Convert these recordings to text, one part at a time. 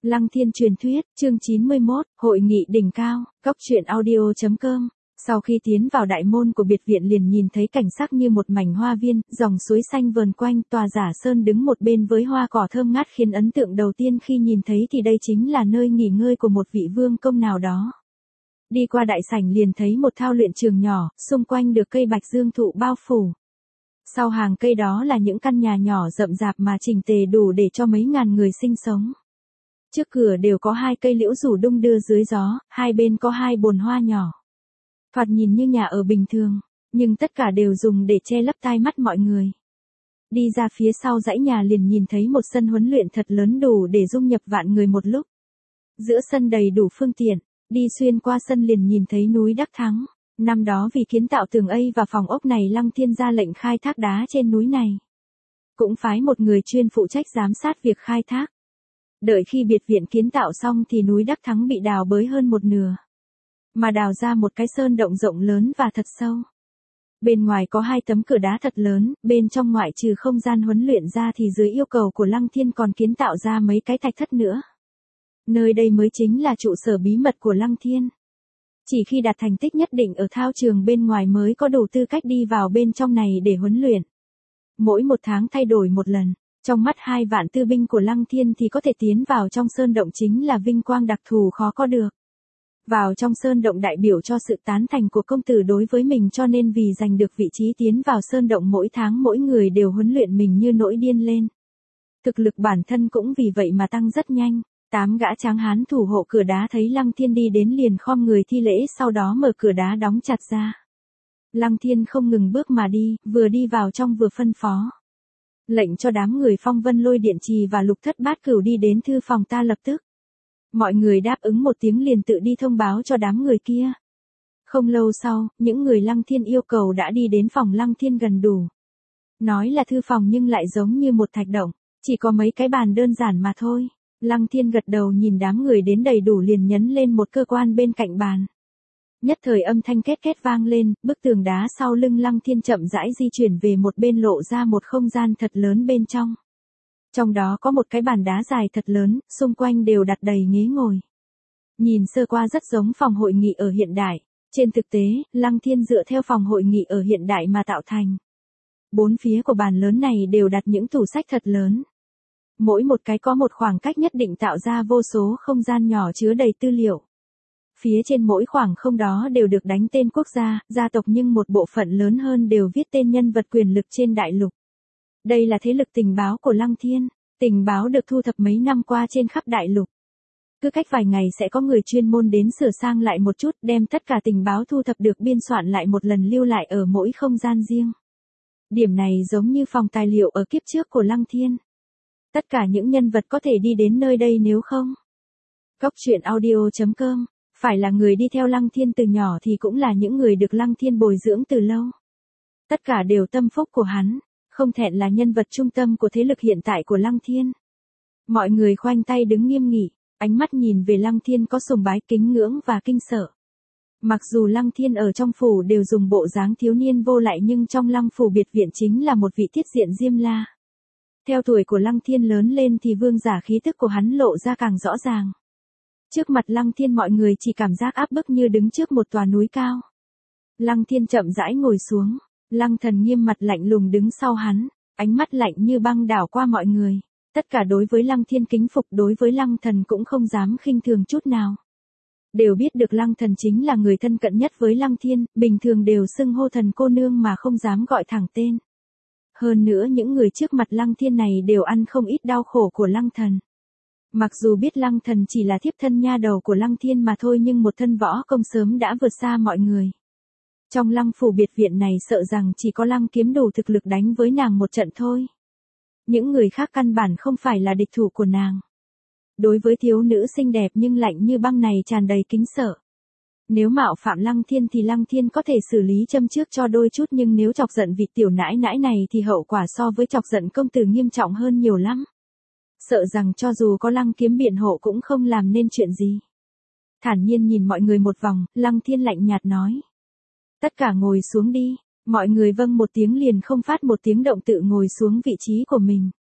Lăng Thiên truyền thuyết, chương 91, hội nghị đỉnh cao, Cốc truyện audio.com. Sau khi tiến vào đại môn của biệt viện liền nhìn thấy cảnh sắc như một mảnh hoa viên, dòng suối xanh vờn quanh, tòa giả sơn đứng một bên với hoa cỏ thơm ngát khiến ấn tượng đầu tiên khi nhìn thấy thì đây chính là nơi nghỉ ngơi của một vị vương công nào đó. Đi qua đại sảnh liền thấy một thao luyện trường nhỏ, xung quanh được cây bạch dương thụ bao phủ. Sau hàng cây đó là những căn nhà nhỏ rậm rạp mà chỉnh tề đủ để cho mấy ngàn người sinh sống. Trước cửa đều có hai cây liễu rủ đung đưa dưới gió, hai bên có hai bồn hoa nhỏ. Thoạt nhìn như nhà ở bình thường, nhưng tất cả đều dùng để che lấp tai mắt mọi người. Đi ra phía sau dãy nhà liền nhìn thấy một sân huấn luyện thật lớn đủ để dung nhập vạn người một lúc. Giữa sân đầy đủ phương tiện, đi xuyên qua sân liền nhìn thấy núi Đắc Thắng. Năm đó vì kiến tạo tường ây và phòng ốc này Lăng Thiên ra lệnh khai thác đá trên núi này. Cũng phái một người chuyên phụ trách giám sát việc khai thác. Đợi khi biệt viện kiến tạo xong thì núi Đắc Thắng bị đào bới hơn một nửa. Mà đào ra một cái sơn động rộng lớn và thật sâu. Bên ngoài có hai tấm cửa đá thật lớn, bên trong ngoại trừ không gian huấn luyện ra thì dưới yêu cầu của Lăng Thiên còn kiến tạo ra mấy cái thạch thất nữa. Nơi đây mới chính là trụ sở bí mật của Lăng Thiên. Chỉ khi đạt thành tích nhất định ở thao trường bên ngoài mới có đủ tư cách đi vào bên trong này để huấn luyện. Mỗi một tháng thay đổi một lần, trong mắt 2 vạn tư binh của Lăng Thiên thì có thể tiến vào trong sơn động chính là vinh quang đặc thù khó có được. Vào trong sơn động đại biểu cho sự tán thành của công tử đối với mình cho nên vì giành được vị trí tiến vào sơn động mỗi tháng mỗi người đều huấn luyện mình như nỗi điên lên. Thực lực bản thân cũng vì vậy mà tăng rất nhanh. 8 gã tráng hán thủ hộ cửa đá thấy Lăng Thiên đi đến liền khom người thi lễ sau đó mở cửa đá đóng chặt ra. Lăng Thiên không ngừng bước mà đi, vừa đi vào trong vừa phân phó. Lệnh cho đám người Phong Vân Lôi Điện Trì và Lục Thất Bát Cửu đi đến thư phòng ta lập tức. Mọi người đáp ứng một tiếng liền tự đi thông báo cho đám người kia. Không lâu sau, những người Lăng Thiên yêu cầu đã đi đến phòng Lăng Thiên gần đủ. Nói là thư phòng nhưng lại giống như một thạch động, chỉ có mấy cái bàn đơn giản mà thôi. Lăng Thiên gật đầu nhìn đám người đến đầy đủ liền nhấn lên một cơ quan bên cạnh bàn. Nhất thời âm thanh két két vang lên, bức tường đá sau lưng Lăng Thiên chậm rãi di chuyển về một bên lộ ra một không gian thật lớn bên trong. Trong đó có một cái bàn đá dài thật lớn, xung quanh đều đặt đầy ghế ngồi. Nhìn sơ qua rất giống phòng hội nghị ở hiện đại. Trên thực tế, Lăng Thiên dựa theo phòng hội nghị ở hiện đại mà tạo thành. 4 phía của bàn lớn này đều đặt những tủ sách thật lớn. Mỗi một cái có một khoảng cách nhất định tạo ra vô số không gian nhỏ chứa đầy tư liệu. Phía trên mỗi khoảng không đó đều được đánh tên quốc gia, gia tộc nhưng một bộ phận lớn hơn đều viết tên nhân vật quyền lực trên đại lục. Đây là thế lực tình báo của Lăng Thiên, tình báo được thu thập mấy năm qua trên khắp đại lục. Cứ cách vài ngày sẽ có người chuyên môn đến sửa sang lại một chút đem tất cả tình báo thu thập được biên soạn lại một lần lưu lại ở mỗi không gian riêng. Điểm này giống như phòng tài liệu ở kiếp trước của Lăng Thiên. Tất cả những nhân vật có thể đi đến nơi đây nếu không. Cốc truyện audio.com, phải là người đi theo Lăng Thiên từ nhỏ thì cũng là những người được Lăng Thiên bồi dưỡng từ lâu. Tất cả đều tâm phúc của hắn, không thẹn là nhân vật trung tâm của thế lực hiện tại của Lăng Thiên. Mọi người khoanh tay đứng nghiêm nghị, ánh mắt nhìn về Lăng Thiên có sùng bái kính ngưỡng và kinh sợ. Mặc dù Lăng Thiên ở trong phủ đều dùng bộ dáng thiếu niên vô lại nhưng trong Lăng phủ biệt viện chính là một vị tiết diện diêm la. Theo tuổi của Lăng Thiên lớn lên thì vương giả khí tức của hắn lộ ra càng rõ ràng. Trước mặt Lăng Thiên mọi người chỉ cảm giác áp bức như đứng trước một tòa núi cao. Lăng Thiên chậm rãi ngồi xuống, Lăng Thần nghiêm mặt lạnh lùng đứng sau hắn, ánh mắt lạnh như băng đảo qua mọi người. Tất cả đối với Lăng Thiên kính phục, đối với Lăng Thần cũng không dám khinh thường chút nào. Đều biết được Lăng Thần chính là người thân cận nhất với Lăng Thiên, bình thường đều xưng hô thần cô nương mà không dám gọi thẳng tên. Hơn nữa những người trước mặt Lăng Thiên này đều ăn không ít đau khổ của Lăng Thần. Mặc dù biết Lăng Thần chỉ là thiếp thân nha đầu của Lăng Thiên mà thôi nhưng một thân võ công sớm đã vượt xa mọi người. Trong Lăng phủ biệt viện này sợ rằng chỉ có Lăng Kiếm đủ thực lực đánh với nàng một trận thôi. Những người khác căn bản không phải là địch thủ của nàng. Đối với thiếu nữ xinh đẹp nhưng lạnh như băng này tràn đầy kính sợ. Nếu mạo phạm Lăng Thiên thì Lăng Thiên có thể xử lý châm trước cho đôi chút nhưng nếu chọc giận vị tiểu nãi nãi này thì hậu quả so với chọc giận công tử nghiêm trọng hơn nhiều lắm. Sợ rằng cho dù có Lăng Kiếm biện hộ cũng không làm nên chuyện gì. Thản nhiên nhìn mọi người một vòng, Lăng Thiên lạnh nhạt nói. Tất cả ngồi xuống đi, mọi người vâng một tiếng liền không phát một tiếng động tự ngồi xuống vị trí của mình.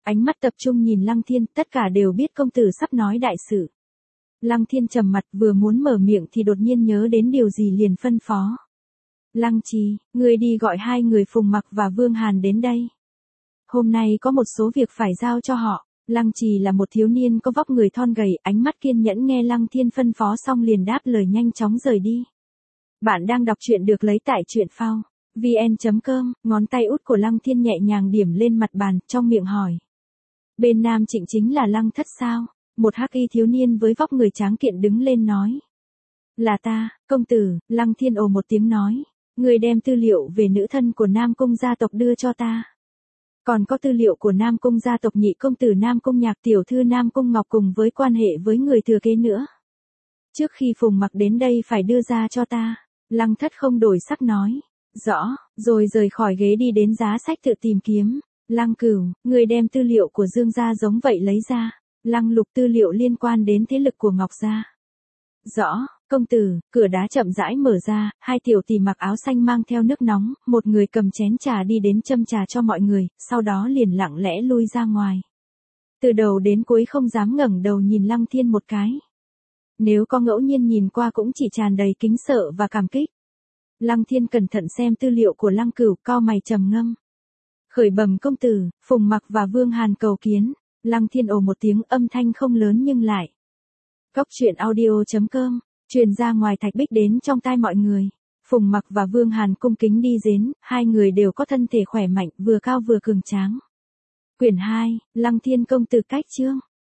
Ánh mắt tập trung nhìn Lăng Thiên, tất cả đều biết công tử sắp nói đại sự. Lăng Thiên trầm mặt vừa muốn mở miệng thì đột nhiên nhớ đến điều gì liền phân phó. Lăng Trì, ngươi đi gọi 2 người Phùng Mặc và Vương Hàn đến đây. Hôm nay có một số việc phải giao cho họ. Lăng Trì là một thiếu niên có vóc người thon gầy, ánh mắt kiên nhẫn nghe Lăng Thiên phân phó xong liền đáp lời nhanh chóng rời đi. Bạn đang đọc truyện được lấy tại truyện phao vn.com, ngón tay út của Lăng Thiên nhẹ nhàng điểm lên mặt bàn, trong miệng hỏi. Bên Nam Trịnh chính là Lăng Thất sao? Một hắc y thiếu niên với vóc người tráng kiện đứng lên nói. Là ta, công tử. Lăng Thiên ồ một tiếng nói. Người đem tư liệu về nữ thân của Nam Cung gia tộc đưa cho ta. Còn có tư liệu của Nam Cung gia tộc nhị công tử Nam Cung Nhạc tiểu thư Nam Cung Ngọc cùng với quan hệ với người thừa kế nữa. Trước khi Phùng Mặc đến đây phải đưa ra cho ta. Lăng Thất không đổi sắc nói. Rõ, rồi rời khỏi ghế đi đến giá sách tự tìm kiếm. Lăng Cửu, người đem tư liệu của Dương gia giống vậy lấy ra. Lăng Lục tư liệu liên quan đến thế lực của Ngọc gia. Rõ, công tử. Cửa đá chậm rãi mở ra, 2 tiểu tỷ mặc áo xanh mang theo nước nóng, một người cầm chén trà đi đến châm trà cho mọi người, sau đó liền lặng lẽ lui ra ngoài. Từ đầu đến cuối không dám ngẩng đầu nhìn Lăng Thiên một cái. Nếu có ngẫu nhiên nhìn qua cũng chỉ tràn đầy kính sợ và cảm kích. Lăng Thiên cẩn thận xem tư liệu của Lăng Cửu, cau mày trầm ngâm. Khởi bẩm công tử, Phùng Mặc và Vương Hàn cầu kiến. Lăng Thiên ồ một tiếng, âm thanh không lớn nhưng lại. Cóc truyện audio.com, truyền ra ngoài thạch bích đến trong tai mọi người. Phùng Mặc và Vương Hàn cung kính đi đến, 2 người đều có thân thể khỏe mạnh, vừa cao vừa cường tráng. Quyển 2, Lăng Thiên công tử cách chương.